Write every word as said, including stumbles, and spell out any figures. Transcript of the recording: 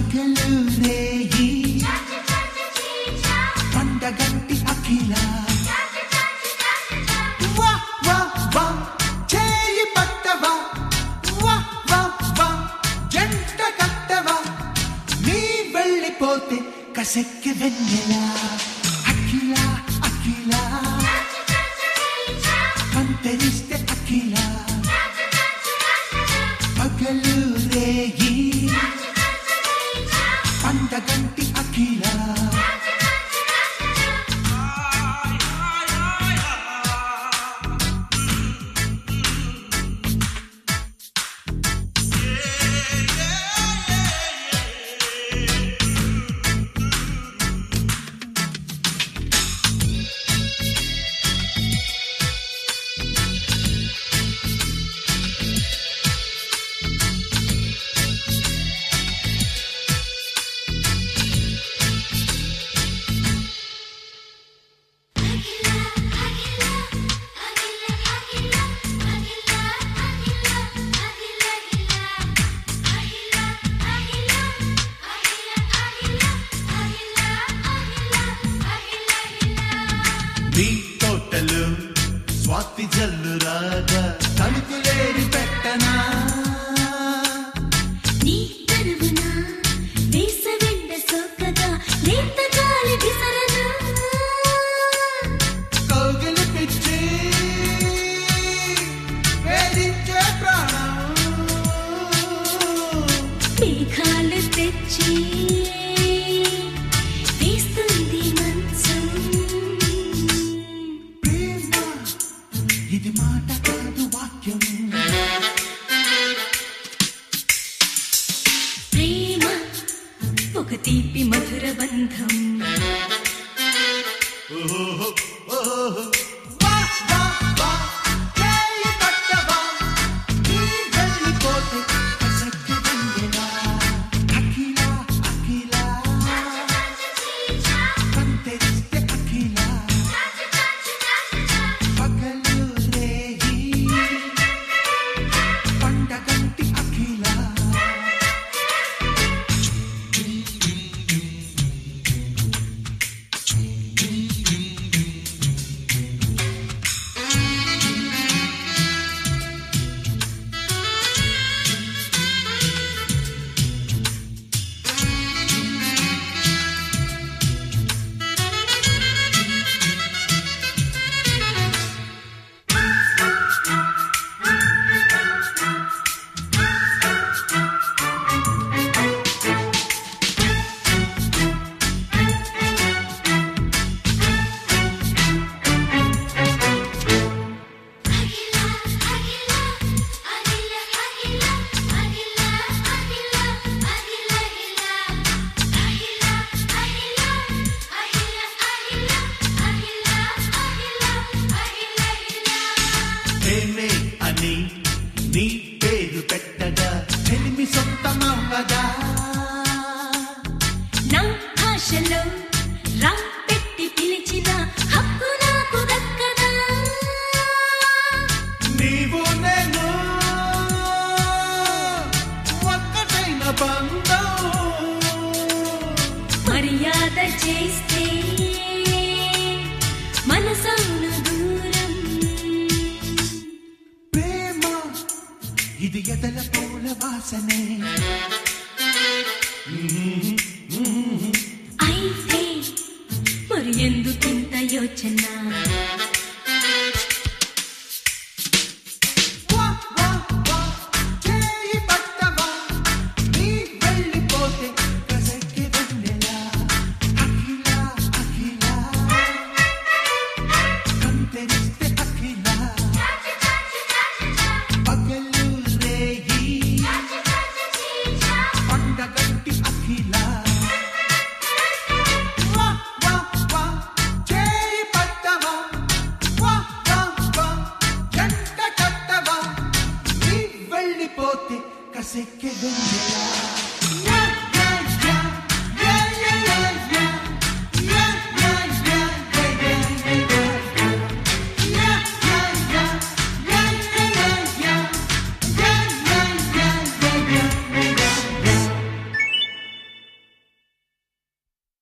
పగలూరేయి పండగంటి అఖిల వా వా వా చేయి పట్టవా వా వా వా జంట కట్టవా నీ వెళ్ళిపోతే కసెక్కి వెన్నెలా అఖిల అఖిల కంటెరిస్తే అఖిల పగలూరేయి పండగంటి అఖిల నీ తోటలు స్వాతి జల్లు రాగా తలుపులేరి పెట్టనా నీ తరువున వేసవెండ సోకగా లేత గాలి విసరనా కౌగిలి పిచ్చి వేడించే ప్రాణం మేఘాలు తెచ్చి వేస్తుంది మంచం ఇది మాట కాదు వాక్యం ప్రేమ ఒక తీపి మధుర బంధం వా వా వా చేయి పట్టవా నీ వెళ్ళిపోతే కసెక్కి వెన్నెలా అఖిల అఖిల కంటెరిస్తే అఖిల పగలూరేయి పండగంటి అఖిల ప్రేమే అని నీ పేరు పెట్టగా చెలిమి సొంతమవ్వగా నా భాషలో రా పెట్టి పిలిచిన హక్కు నాకు దక్కదా నీవు నేను ఒక్కటైన బంధం మర్యాద చేస్తే మనసౌను దూరం ప్రేమ ఇది ఎదల పూల వాసనే అయితే మరి ఎందుకింత యోచన వా వా వా చేయి పట్టవా నీ వెళ్ళిపోతే కసెక్కి వెన్నెలా అఖిల అఖిల కంటెరిస్తే అఖిల పగలూరేయి పండగంటి అఖిల వా వా వా చేయి పట్టవా వా వా వా జంట కట్టవా నీ వెళ్ళిపోతే కసెక్కి వెన్నెలా